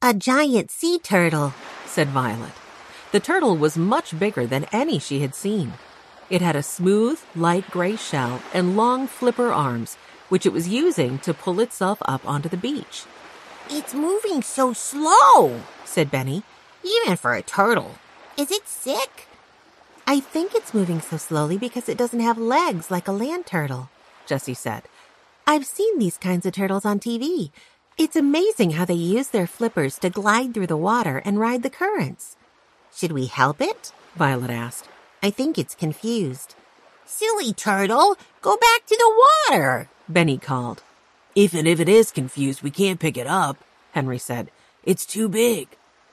A giant sea turtle, said Violet. The turtle was much bigger than any she had seen. It had a smooth, light gray shell and long flipper arms, which it was using to pull itself up onto the beach. It's moving so slow, said Benny. Even for a turtle. Is it sick? I think it's moving so slowly because it doesn't have legs like a land turtle, Jessie said. I've seen these kinds of turtles on TV. It's amazing how they use their flippers to glide through the water and ride the currents. Should we help it? Violet asked. I think it's confused. Silly turtle, go back to the water, Benny called. Even if it is confused, we can't pick it up, Henry said. It's too big.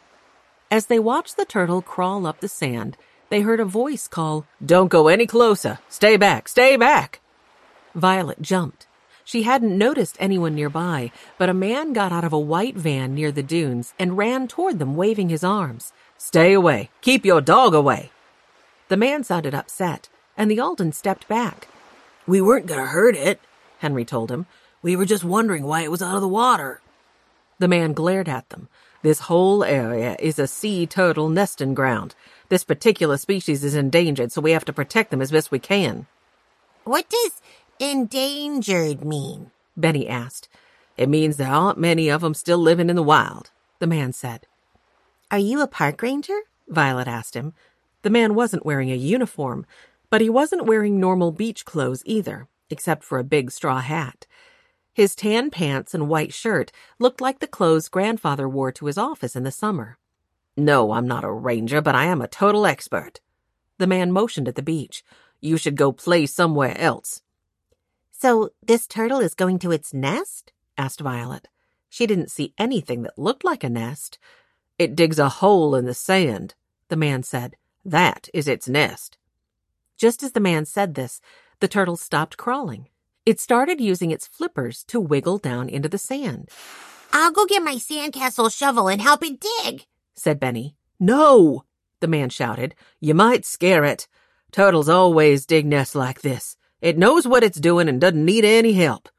As they watched the turtle crawl up the sand, they heard a voice call, Don't go any closer. Stay back, stay back. Violet jumped. She hadn't noticed anyone nearby, but a man got out of a white van near the dunes and ran toward them waving his arms. Stay away. Keep your dog away. The man sounded upset, and the Alden stepped back. We weren't going to hurt it, Henry told him. We were just wondering why it was out of the water. The man glared at them. This whole area is a sea turtle nesting ground. This particular species is endangered, so we have to protect them as best we can. What does endangered mean? Benny asked. It means there aren't many of them still living in the wild, the man said. Are you a park ranger? Violet asked him. The man wasn't wearing a uniform, but he wasn't wearing normal beach clothes either, except for a big straw hat. His tan pants and white shirt looked like the clothes Grandfather wore to his office in the summer. No, I'm not a ranger, but I am a total expert. The man motioned at the beach. You should go play somewhere else. So this turtle is going to its nest? Asked Violet. She didn't see anything that looked like a nest. It digs a hole in the sand, the man said. That is its nest. Just as the man said this, the turtle stopped crawling. It started using its flippers to wiggle down into the sand. I'll go get my sandcastle shovel and help it dig, said Benny. No, the man shouted. You might scare it. Turtles always dig nests like this. It knows what it's doing and doesn't need any help.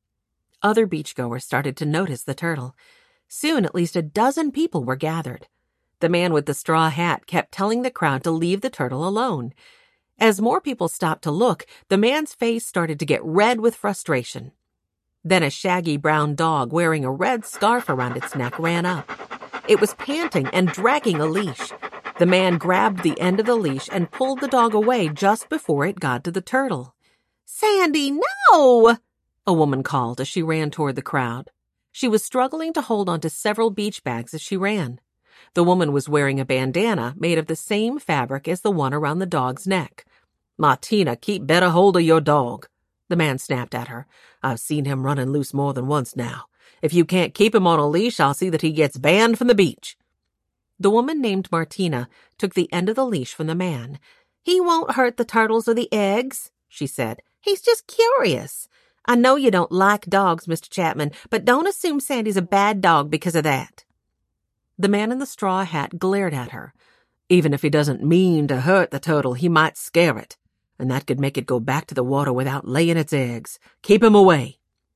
Other beachgoers started to notice the turtle. Soon at least a dozen people were gathered. The man with the straw hat kept telling the crowd to leave the turtle alone. As more people stopped to look, the man's face started to get red with frustration. Then a shaggy brown dog wearing a red scarf around its neck ran up. It was panting and dragging a leash. The man grabbed the end of the leash and pulled the dog away just before it got to the turtle. Sandy, no! A woman called as she ran toward the crowd. She was struggling to hold onto several beach bags as she ran. The woman was wearing a bandana made of the same fabric as the one around the dog's neck. Martina, keep better hold of your dog, the man snapped at her. I've seen him running loose more than once now. If you can't keep him on a leash, I'll see that he gets banned from the beach. The woman named Martina took the end of the leash from the man. He won't hurt the turtles or the eggs, she said. He's just curious. I know you don't like dogs, Mr. Chapman, but don't assume Sandy's a bad dog because of that. The man in the straw hat glared at her. Even if he doesn't mean to hurt the turtle, he might scare it, and that could make it go back to the water without laying its eggs. Keep him away.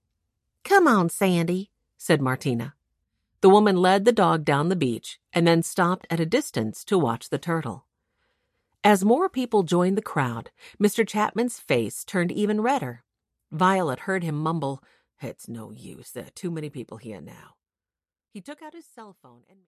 Come on, Sandy, said Martina. The woman led the dog down the beach and then stopped at a distance to watch the turtle. As more people joined the crowd, Mr. Chapman's face turned even redder. Violet heard him mumble, It's no use. There are too many people here now. He took out his cell phone and